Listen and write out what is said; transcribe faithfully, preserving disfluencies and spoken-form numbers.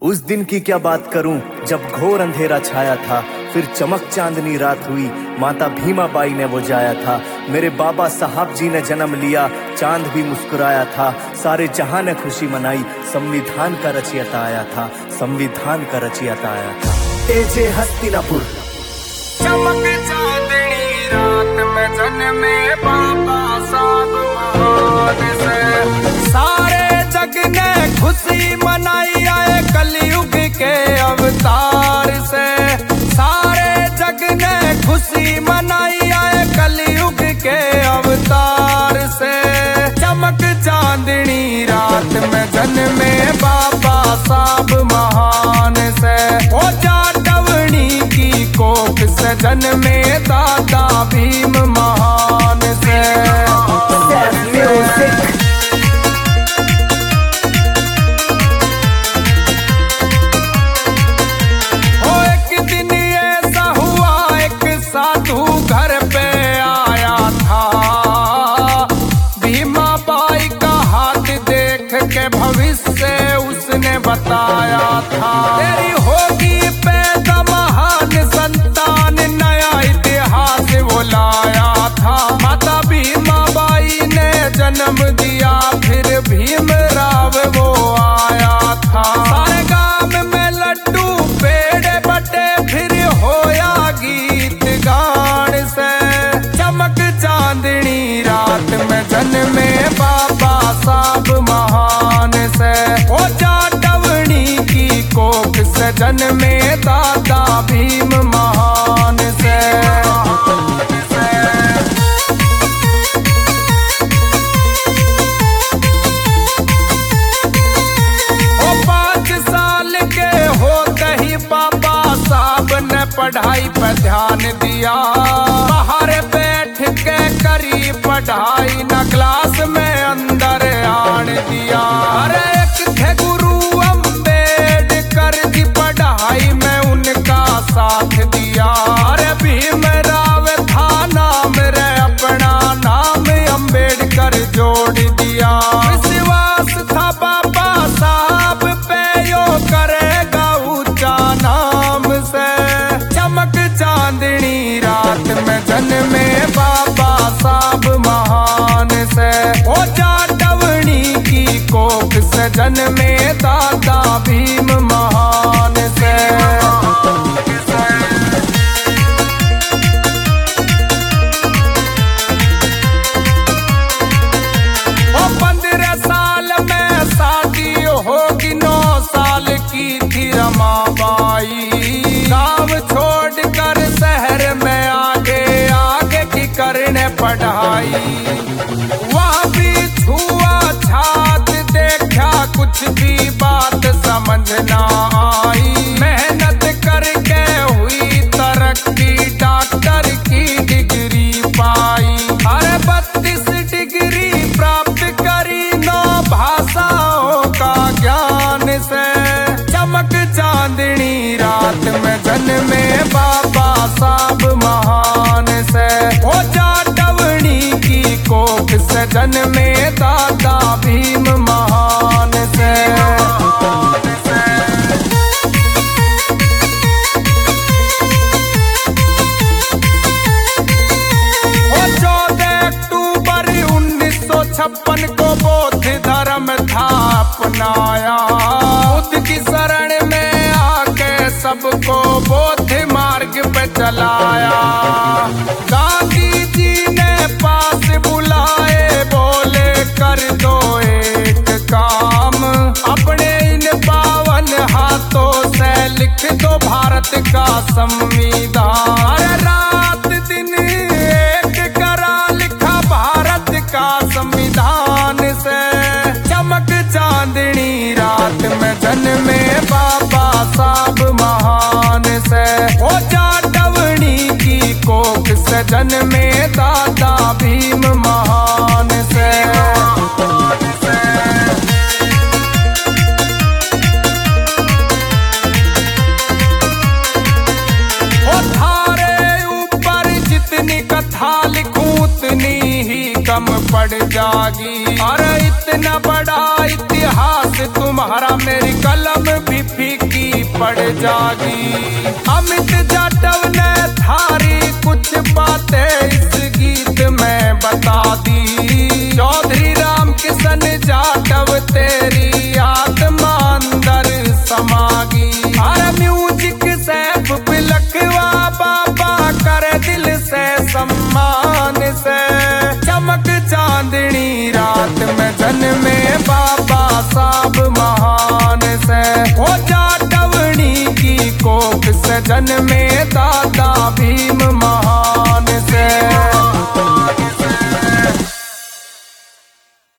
उस दिन की क्या बात करूं जब घोर अंधेरा छाया था, फिर चमक चांदनी रात हुई, माता भीमा बाई ने वो जाया था। मेरे बाबा साहब जी ने जन्म लिया, चांद भी मुस्कुराया था। सारे जहां ने खुशी मनाई, संविधान का रचयिता आया था, संविधान का रचयिता आया था। एजे हस्तिनापुर। चमक चांदनी रात में जन्मे बाबा साहब महान से, सारे जग ने खुशी मनाई आए कलयुग के अवतार से। सारे जग ने खुशी मनाई आए कलयुग के अवतार से। चमक चांदनी रात में जन्मे बाबा साहब महान से, ओ जाटवनी की कोख से जन्मे दादा भीम महान से। ओ एक दिन ऐसा हुआ, एक साधु घर पे आया था। भीमा बाई का हाथ देख के भविष्य उसने बताया था। तेरी होगी पैदा महान संतान, नया इतिहास वो लाया था। माता भीमा बाई ने जन्म दिया, फिर भीम राव वो आया था। सारे गांव में लड्डू पेड़े बटे, फिर होया गीत गान से। चमक चांदनी रात में जन्मे बाबा साहब महान से, ओ जाटवनी की कोख से जन्मे दादा भीम महान से। ओ पाँच साल के होते ही बाबा साहब ने पढ़ाई पे ध्यान दिया। बाहर बैठ के करी पढ़ाई, न क्लास में अंदर आन दिया। अरे एक थे गुरु अम्बेडकर जी, पढ़ाई में उनका साथ दिया। अरे भीम राव था नाम रे, अपना नाम अम्बेडकर जोड़ दिया। विश्वास था बाबा साहब पे, यो करेगा ऊंचा नाम से। चमक चांदनी रात में जन्मे बाबा साहब महान से, ओ जाटवनी की कोख से जन्मे दादा भीम महान से। ओ पंद्रह साल में शादी होगी, नौ साल की थी रमाबाई। गाँव छोड़कर शहर में आगे आगे की करने पढ़ाई। वहाँ भी छुआ छात देखा, कुछ भी बात समझ ना आई। मेहनत करके हुई तरक्की, डॉक्टर की डिग्री पाई। अरे बत्तीस डिग्री प्राप्त करी, नौ भाषाओं का ज्ञान से। चमक चांदनी रात में जन्मे बाबा साहब महान से, ओ जाटवनी की कोख से जन्मे दादा भीम महान से। ओ चौदह अक्टूबर उन्नीस सौ छप्पन को बौद्ध धर्म था अपनाया। बुद्ध की शरण में आके सबको बौद्ध मार्ग पे चलाया। गांधी जी ने पास बुलाए, बोले कर दो एक काम, अपने इन पावन हाथों से लिख दो भारत का संविधान। अरे रात दिन एक करा लिखा भारत का संविधान से। चमक चांदनी रात में जन्मे बाबा साहब महान से, ओ जाटवनी की कोख से जन्मे दादा भीम महान से। ओ थारे ऊपर जितनी कथा लिखूं उतनी ही कम पड़ जागी। अरे इतना बड़ा इतिहास तुम्हारा, मेरी कलम भी फीकी पड़ जागी। अमित जाटव ने थारी कुछ बातें इस गीत में बता दी। चौधरी राम किशन जाटव तेरी आत्मा अंदर समागी। अरे म्यूजिक सैफ बिलखवा बाबा कर दिल से सम्मान से। चमक चांदनी रात में जन्मे बाबा साहब महान से। हो जाटवनी की कोख से जन्मे दादा भीम महान